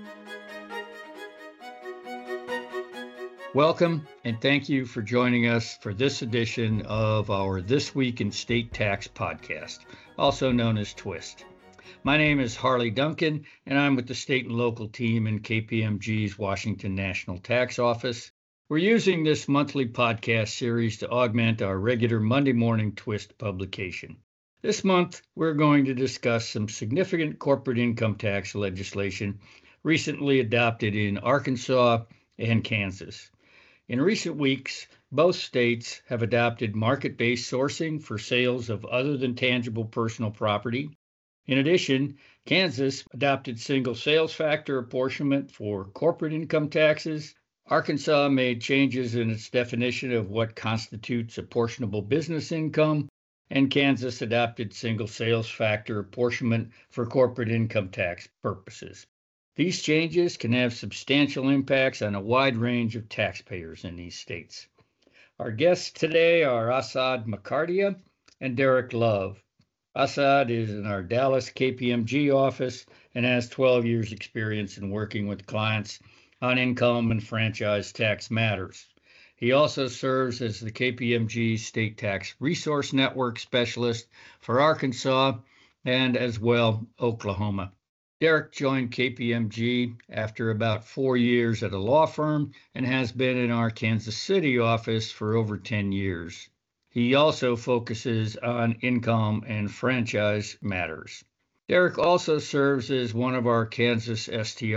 Welcome, and thank you for joining us for this edition of our This Week in State Tax podcast, also known as TWIST. My name is Harley Duncan, and I'm with the state and local team in KPMG's Washington National Tax Office. We're using this monthly podcast series to augment our regular Monday morning TWIST publication. This month, we're going to discuss some significant corporate income tax legislation recently adopted in Arkansas and Kansas. In recent weeks, both states have adopted market-based sourcing for sales of other than tangible personal property. In addition, Kansas adopted single sales factor apportionment for corporate income taxes. Arkansas made changes in its definition of what constitutes apportionable business income, and Kansas adopted single sales factor apportionment for corporate income tax purposes. These changes can have substantial impacts on a wide range of taxpayers in these states. Our guests today are Asad Makardia and Derek Love. Asad is in our Dallas KPMG office and has 12 years experience in working with clients on income and franchise tax matters. He also serves as the KPMG State Tax Resource Network Specialist for Arkansas and as well Oklahoma. Derek joined KPMG after about 4 years at a law firm and has been in our Kansas City office for over 10 years. He also focuses on income and franchise matters. Derek also serves as one of our Kansas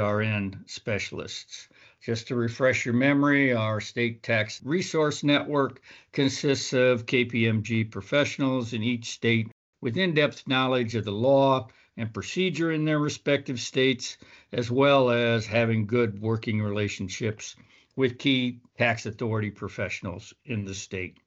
STRN specialists. Just to refresh your memory, our State Tax Resource Network consists of KPMG professionals in each state with in-depth knowledge of the law and procedure in their respective states, as well as having good working relationships with key tax authority professionals in the state.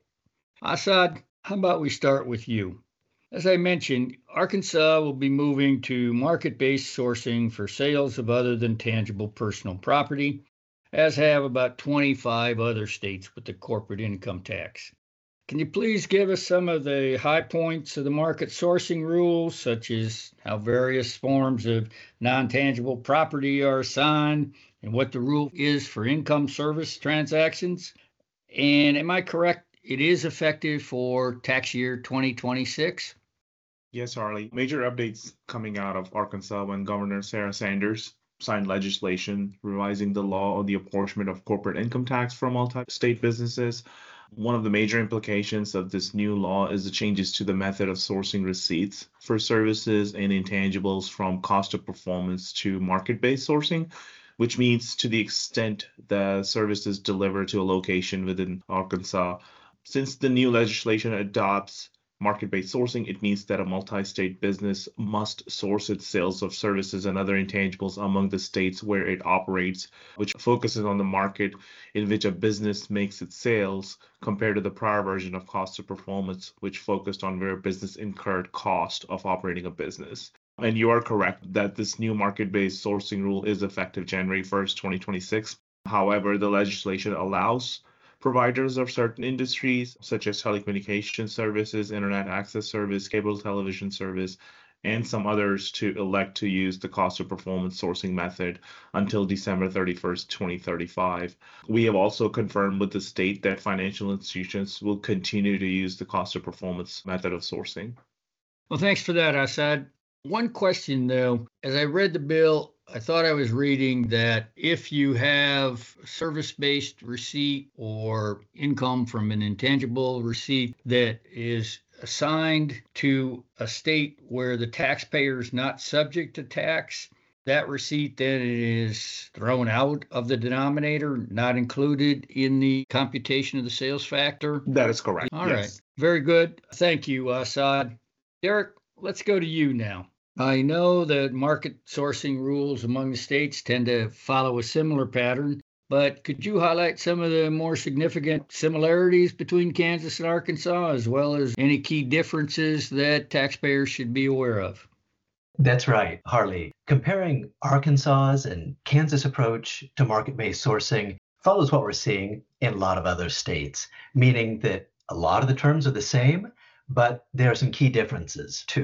Asad, how about we start with you? As I mentioned, Arkansas will be moving to market-based sourcing for sales of other than tangible personal property, as have about 25 other states with the corporate income tax. Can you please give us some of the high points of the market sourcing rules, such as how various forms of non-tangible property are assigned and what the rule is for income service transactions? And am I correct, it is effective for tax year 2026? Yes, Harley. Major updates coming out of Arkansas when Governor Sarah Sanders signed legislation revising the law on the apportionment of corporate income tax for multi-state businesses. One of the major implications of this new law is the changes to the method of sourcing receipts for services and intangibles from cost of performance to market-based sourcing, which means to the extent the service is delivered to a location within Arkansas. Since the new legislation adopts market-based sourcing, it means that a multi-state business must source its sales of services and other intangibles among the states where it operates, which focuses on the market in which a business makes its sales, compared to the prior version of cost of performance, which focused on where business incurred cost of operating a business. And you are correct that this new market-based sourcing rule is effective January 1st, 2026. However, the legislation allows providers of certain industries, such as telecommunication services, internet access service, cable television service, and some others, to elect to use the cost of performance sourcing method until December 31st, 2035. We have also confirmed with the state that financial institutions will continue to use the cost of performance method of sourcing. Well, thanks for that, Asad. One question, though, as I read the bill, I thought I was reading that if you have service-based receipt or income from an intangible receipt that is assigned to a state where the taxpayer is not subject to tax, that receipt then is thrown out of the denominator, not included in the computation of the sales factor? That is correct. All yes. right. Very good. Thank you, Asad. Derek, let's go to you now. I know that market sourcing rules among the states tend to follow a similar pattern, but could you highlight some of the more significant similarities between Kansas and Arkansas, as well as any key differences that taxpayers should be aware of? That's right, Harley. Comparing Arkansas's and Kansas' approach to market-based sourcing follows what we're seeing in a lot of other states, meaning that a lot of the terms are the same, but there are some key differences too.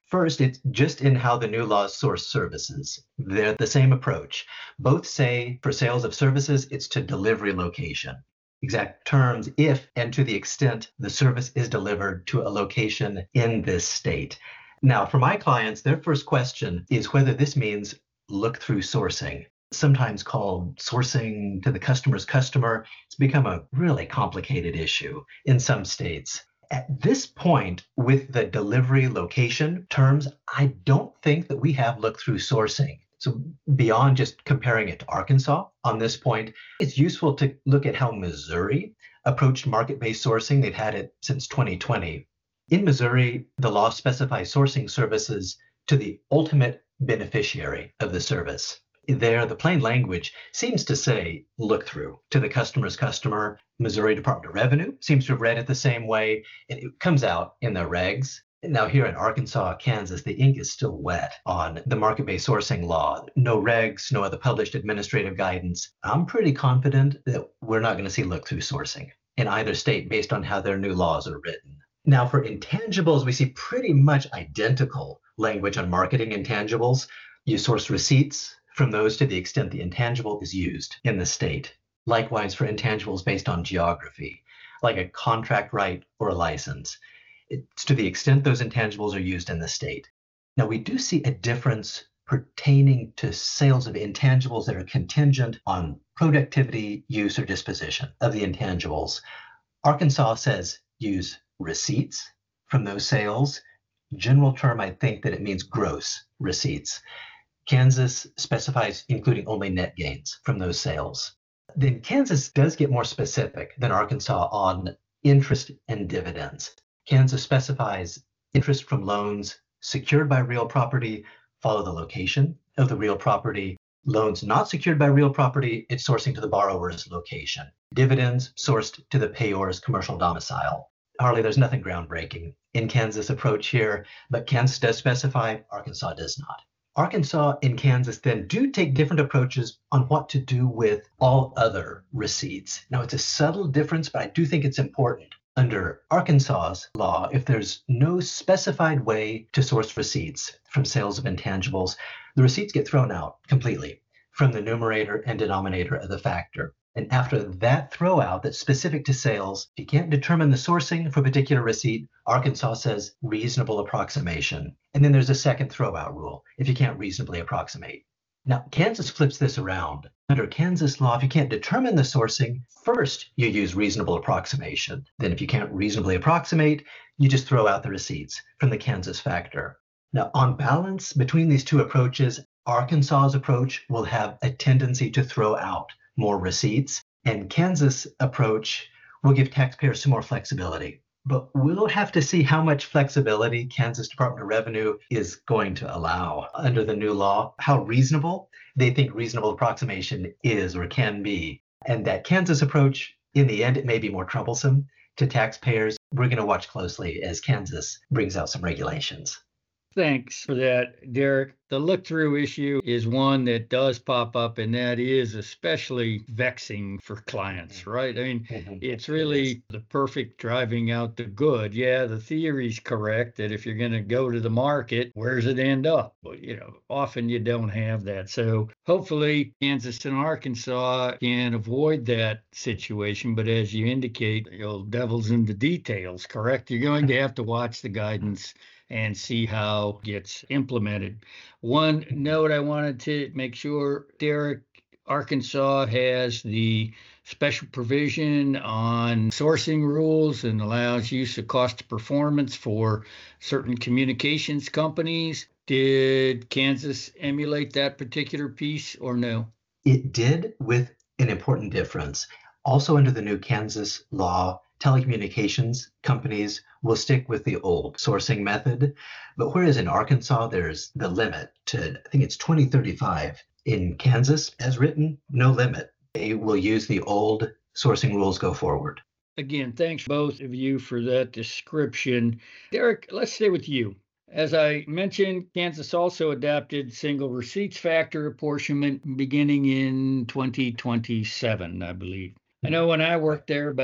First, it's just in how the new laws source services. They're the same approach. Both say for sales of services, it's to delivery location. Exact terms, if and to the extent the service is delivered to a location in this state. Now, for my clients, their first question is whether this means look-through sourcing, sometimes called sourcing to the customer's customer. It's become a really complicated issue in some states. At this point, with the delivery location terms, I don't think that we have look-through sourcing. So beyond just comparing it to Arkansas on this point, it's useful to look at how Missouri approached market-based sourcing. They've had it since 2020. In Missouri, the law specifies sourcing services to the ultimate beneficiary of the service. There, the plain language seems to say look-through to the customer's customer. Missouri Department of Revenue seems to have read it the same way, and it comes out in the regs. Now, here in Arkansas, Kansas, the ink is still wet on the market-based sourcing law. No regs, no other published administrative guidance. I'm pretty confident that we're not going to see look-through sourcing in either state based on how their new laws are written. Now, for intangibles, we see pretty much identical language on marketing intangibles. You source receipts from those to the extent the intangible is used in the state. Likewise, for intangibles based on geography, like a contract right or a license. It's to the extent those intangibles are used in the state. Now, we do see a difference pertaining to sales of intangibles that are contingent on productivity, use, or disposition of the intangibles. Arkansas says use receipts from those sales. General term, I think that it means gross receipts. Kansas specifies including only net gains from those sales. Then Kansas does get more specific than Arkansas on interest and dividends. Kansas specifies interest from loans secured by real property, follow the location of the real property. Loans not secured by real property, it's sourcing to the borrower's location. Dividends sourced to the payor's commercial domicile. Harley, there's nothing groundbreaking in Kansas' approach here, but Kansas does specify, Arkansas does not. Arkansas and Kansas then do take different approaches on what to do with all other receipts. Now, it's a subtle difference, but I do think it's important. Under Arkansas's law, if there's no specified way to source receipts from sales of intangibles, the receipts get thrown out completely from the numerator and denominator of the factor. And after that throw out that's specific to sales, if you can't determine the sourcing for a particular receipt, Arkansas says reasonable approximation. And then there's a second throw out rule if you can't reasonably approximate. Now, Kansas flips this around. Under Kansas law, if you can't determine the sourcing, first you use reasonable approximation. Then if you can't reasonably approximate, you just throw out the receipts from the Kansas factor. Now, on balance between these two approaches, Arkansas's approach will have a tendency to throw out more receipts, and Kansas' approach will give taxpayers some more flexibility. But we'll have to see how much flexibility Kansas Department of Revenue is going to allow under the new law, how reasonable they think reasonable approximation is or can be. And that Kansas approach, in the end, it may be more troublesome to taxpayers. We're going to watch closely as Kansas brings out some regulations. Thanks for that, Derek. The look-through issue is one that does pop up, and that is especially vexing for clients, right? I mean, it's really the perfect driving out the good. Yeah, the theory's correct that if you're going to go to the market, where does it end up? But, often you don't have that. So hopefully Kansas and Arkansas can avoid that situation. But as you indicate, devil's in the details, correct? You're going to have to watch the guidance and see how it gets implemented. One note I wanted to make sure, Derek, Arkansas has the special provision on sourcing rules and allows use of cost of performance for certain communications companies. Did Kansas emulate that particular piece or no? It did, with an important difference. Also under the new Kansas law, telecommunications companies will stick with the old sourcing method. But whereas in Arkansas, there's the limit to, I think it's 2035. In Kansas, as written, no limit. They will use the old sourcing rules go forward. Again, thanks both of you for that description. Derek, let's stay with you. As I mentioned, Kansas also adopted single receipts factor apportionment beginning in 2027, I believe. I know when I worked there about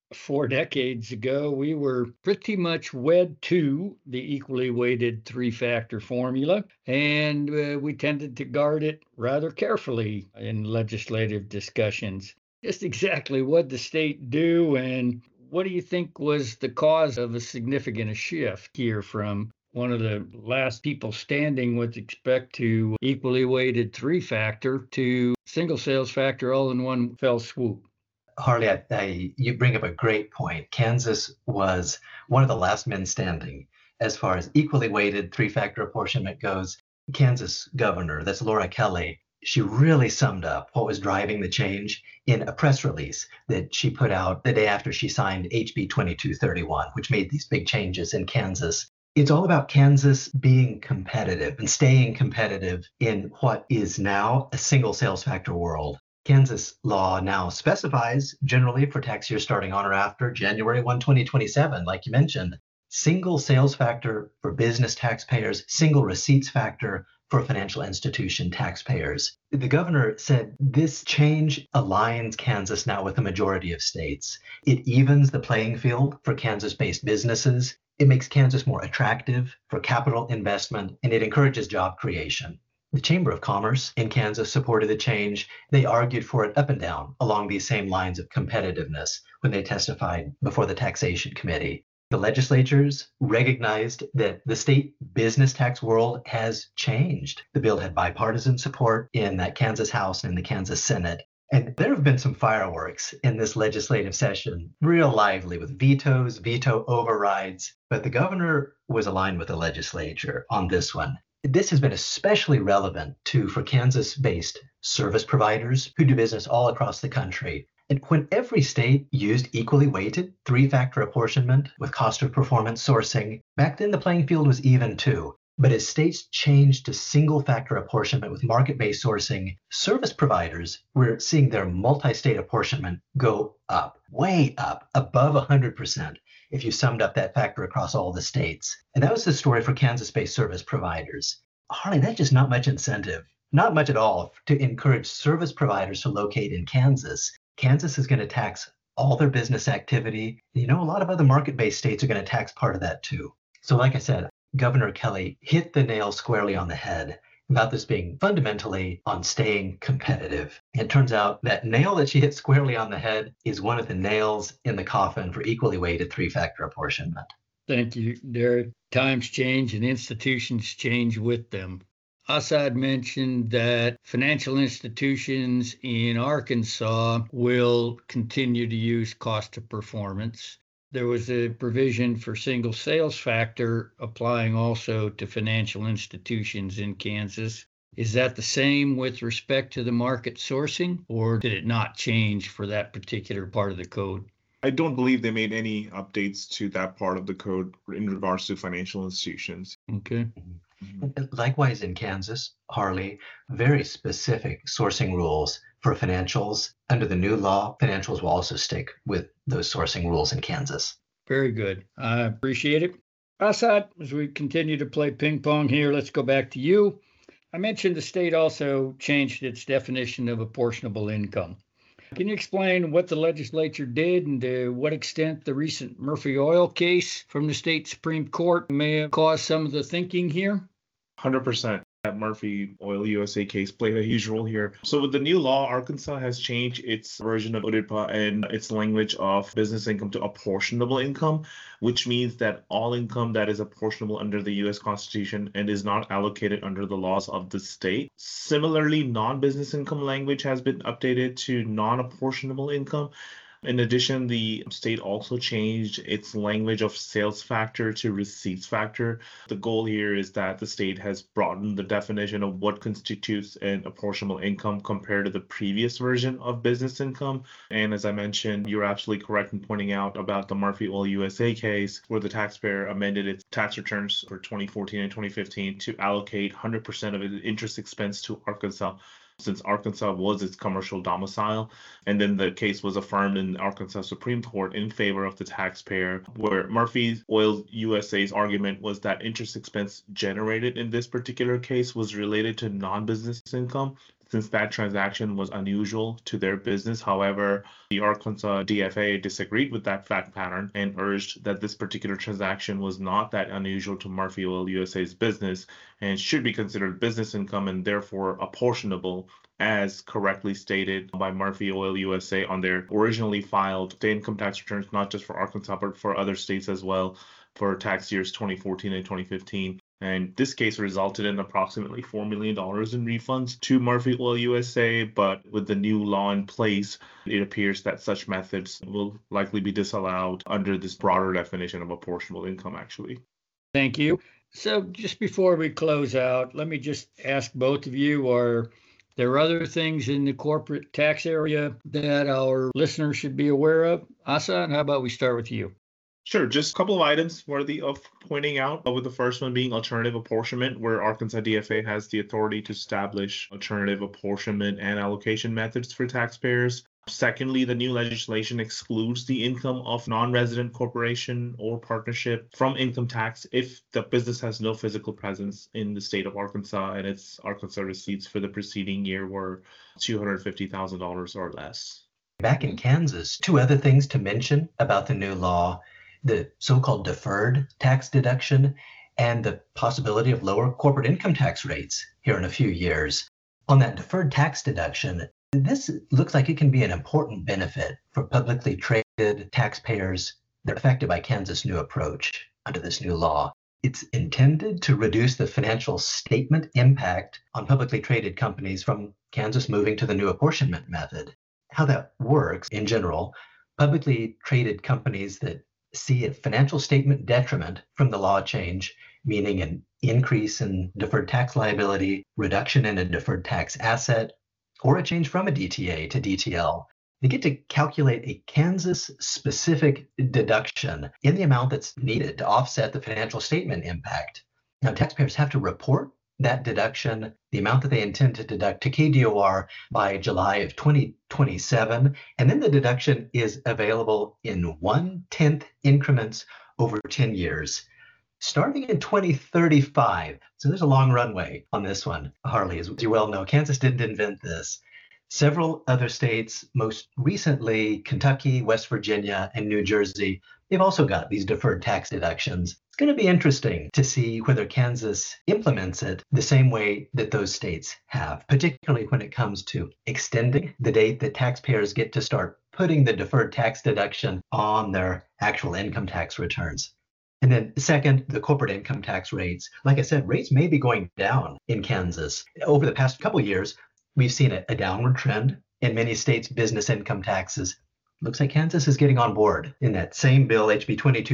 4 decades ago, we were pretty much wed to the equally weighted three-factor formula, and we tended to guard it rather carefully in legislative discussions. Just exactly what the state do, and what do you think was the cause of a significant shift here from one of the last people standing with respect to equally weighted three-factor to single sales factor all in one fell swoop? Harley, you bring up a great point. Kansas was one of the last men standing as far as equally weighted three-factor apportionment goes. Kansas governor, that's Laura Kelly, she really summed up what was driving the change in a press release that she put out the day after she signed HB 2231, which made these big changes in Kansas. It's all about Kansas being competitive and staying competitive in what is now a single sales factor world. Kansas law now specifies, generally for tax years starting on or after January 1, 2027, like you mentioned, single sales factor for business taxpayers, single receipts factor for financial institution taxpayers. The governor said this change aligns Kansas now with the majority of states. It evens the playing field for Kansas-based businesses. It makes Kansas more attractive for capital investment, and it encourages job creation. The Chamber of Commerce in Kansas supported the change. They argued for it up and down along these same lines of competitiveness when they testified before the Taxation Committee. The legislatures recognized that the state business tax world has changed. The bill had bipartisan support in that Kansas House and in the Kansas Senate. And there have been some fireworks in this legislative session, real lively with vetoes, veto overrides. But the governor was aligned with the legislature on this one. This has been especially relevant for Kansas-based service providers who do business all across the country. And when every state used equally weighted three-factor apportionment with cost of performance sourcing, back then the playing field was even too. But as states changed to single-factor apportionment with market-based sourcing, service providers were seeing their multi-state apportionment go up, way up, above 100%. If you summed up that factor across all the states. And that was the story for Kansas-based service providers. Harley, that's just not much incentive, not much at all, to encourage service providers to locate in Kansas. Kansas is going to tax all their business activity. A lot of other market-based states are going to tax part of that too. So like I said, Governor Kelly hit the nail squarely on the head about this being fundamentally on staying competitive. It turns out that nail that she hit squarely on the head is one of the nails in the coffin for equally weighted three-factor apportionment. Thank you, Derek. Times change and institutions change with them. Assad mentioned that financial institutions in Arkansas will continue to use cost of performance. There was a provision for single sales factor applying also to financial institutions in Kansas. Is that the same with respect to the market sourcing, or did it not change for that particular part of the code? I don't believe they made any updates to that part of the code in regards to financial institutions. Okay. Likewise in Kansas, Harley, very specific sourcing rules for financials. Under the new law, financials will also stick with those sourcing rules in Kansas. Very good. I appreciate it. Assad, as we continue to play ping pong here, let's go back to you. I mentioned the state also changed its definition of apportionable income. Can you explain what the legislature did and to what extent the recent Murphy Oil case from the state Supreme Court may have caused some of the thinking here? 100%. That Murphy Oil USA case played a huge role here. So with the new law, Arkansas has changed its version of ODIPA and its language of business income to apportionable income, which means that all income that is apportionable under the U.S. Constitution and is not allocated under the laws of the state. Similarly, non-business income language has been updated to non-apportionable income. In addition, the state also changed its language of sales factor to receipts factor. The goal here is that the state has broadened the definition of what constitutes an apportionable income compared to the previous version of business income. And as I mentioned, you're absolutely correct in pointing out about the Murphy Oil USA case, where the taxpayer amended its tax returns for 2014 and 2015 to allocate 100% of its interest expense to Arkansas, since Arkansas was its commercial domicile. And then the case was affirmed in Arkansas Supreme Court in favor of the taxpayer, where Murphy Oil USA's argument was that interest expense generated in this particular case was related to non-business income. since that transaction was unusual to their business. However, the Arkansas DFA disagreed with that fact pattern and urged that this particular transaction was not that unusual to Murphy Oil USA's business and should be considered business income and therefore apportionable, as correctly stated by Murphy Oil USA on their originally filed income tax returns, not just for Arkansas, but for other states as well, for tax years 2014 and 2015. And this case resulted in approximately $4 million in refunds to Murphy Oil USA. But with the new law in place, it appears that such methods will likely be disallowed under this broader definition of apportionable income, actually. Thank you. So just before we close out, let me just ask both of you, are there other things in the corporate tax area that our listeners should be aware of? Asad, how about we start with you? Sure. Just a couple of items worthy of pointing out, with the first one being alternative apportionment, where Arkansas DFA has the authority to establish alternative apportionment and allocation methods for taxpayers. Secondly, the new legislation excludes the income of non-resident corporation or partnership from income tax if the business has no physical presence in the state of Arkansas and its Arkansas receipts for the preceding year were $250,000 or less. Back in Kansas, two other things to mention about the new law: the so-called deferred tax deduction and the possibility of lower corporate income tax rates here in a few years. On that deferred tax deduction, this looks like it can be an important benefit for publicly traded taxpayers that are affected by Kansas' new approach under this new law. It's intended to reduce the financial statement impact on publicly traded companies from Kansas moving to the new apportionment method. How that works in general, publicly traded companies that see a financial statement detriment from the law change, meaning an increase in deferred tax liability, reduction in a deferred tax asset, or a change from a DTA to DTL, they get to calculate a Kansas-specific deduction in the amount that's needed to offset the financial statement impact. Now, taxpayers have to report that deduction, the amount that they intend to deduct, to KDOR by July of 2027, and then the deduction is available in 1/10 increments over 10 years. Starting in 2035, so there's a long runway on this one, Harley. As you well know, Kansas didn't invent this. Several other states, most recently Kentucky, West Virginia, and New Jersey, they've also got these deferred tax deductions. It's going to be interesting to see whether Kansas implements it the same way that those states have, particularly when it comes to extending the date that taxpayers get to start putting the deferred tax deduction on their actual income tax returns. And then second, the corporate income tax rates. Like I said, rates may be going down in Kansas. Over the past couple of years, we've seen a downward trend in many states' business income taxes. Looks like Kansas is getting on board. In that same bill, HB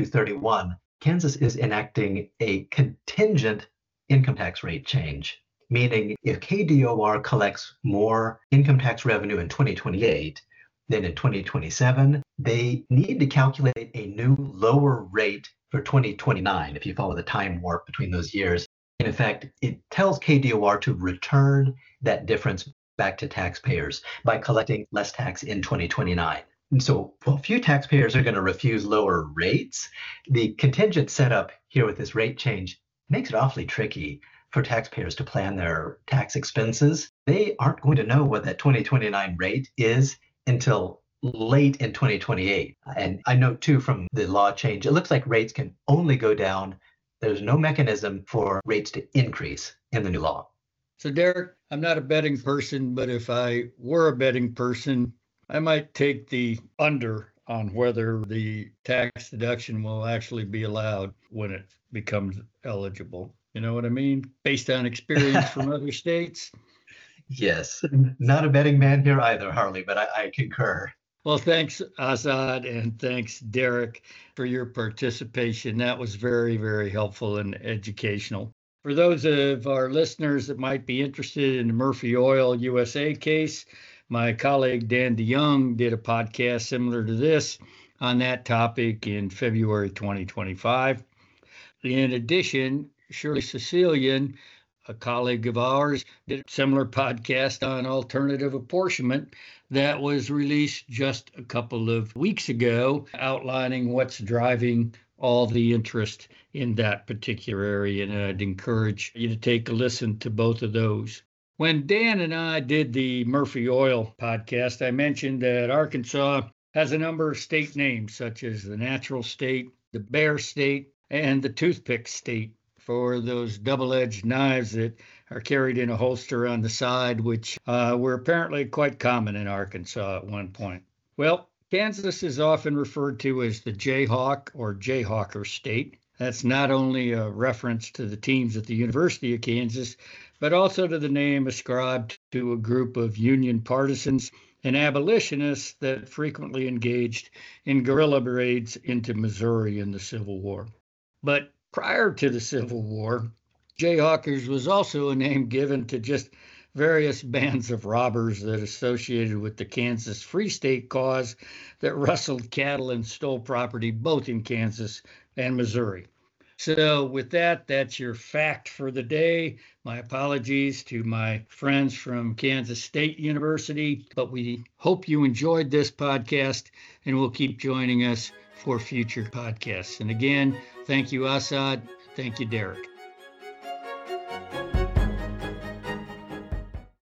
2231, Kansas is enacting a contingent income tax rate change, meaning if KDOR collects more income tax revenue in 2028 than in 2027, they need to calculate a new lower rate for 2029, if you follow the time warp between those years. In effect, it tells KDOR to return that difference back to taxpayers by collecting less tax in 2029. And so while few taxpayers are going to refuse lower rates, the contingent setup here with this rate change makes it awfully tricky for taxpayers to plan their tax expenses. They aren't going to know what that 2029 rate is until late in 2028. And I note too from the law change, it looks like rates can only go down. There's no mechanism for rates to increase in the new law. So Derek, I'm not a betting person, but if I were a betting person, I might take the under on whether the tax deduction will actually be allowed when it becomes eligible. You know what I mean? Based on experience from other states. Yes, not a betting man here either, Harley, but I concur. Well, thanks, Asad, and thanks, Derek, for your participation. That was very, very helpful and educational. For those of our listeners that might be interested in the Murphy Oil USA case, my colleague Dan DeYoung did a podcast similar to this on that topic in February 2025. In addition, Shirley Cecilian, a colleague of ours, did a similar podcast on alternative apportionment that was released just a couple of weeks ago, outlining what's driving all the interest in that particular area. And I'd encourage you to take a listen to both of those. When Dan and I did the Murphy Oil podcast, I mentioned that Arkansas has a number of state names, such as the Natural State, the Bear State, and the Toothpick State, for those double-edged knives that are carried in a holster on the side, which were apparently quite common in Arkansas at one point. Well, Kansas is often referred to as the Jayhawk or Jayhawker State. That's not only a reference to the teams at the University of Kansas, but also to the name ascribed to a group of Union partisans and abolitionists that frequently engaged in guerrilla raids into Missouri in the Civil War. But prior to the Civil War, Jayhawkers was also a name given to just various bands of robbers that associated with the Kansas Free State cause that rustled cattle and stole property both in Kansas and Missouri. So with that, that's your fact for the day. My apologies to my friends from Kansas State University, but we hope you enjoyed this podcast and will keep joining us for future podcasts. And again, thank you, Assad. Thank you, Derek.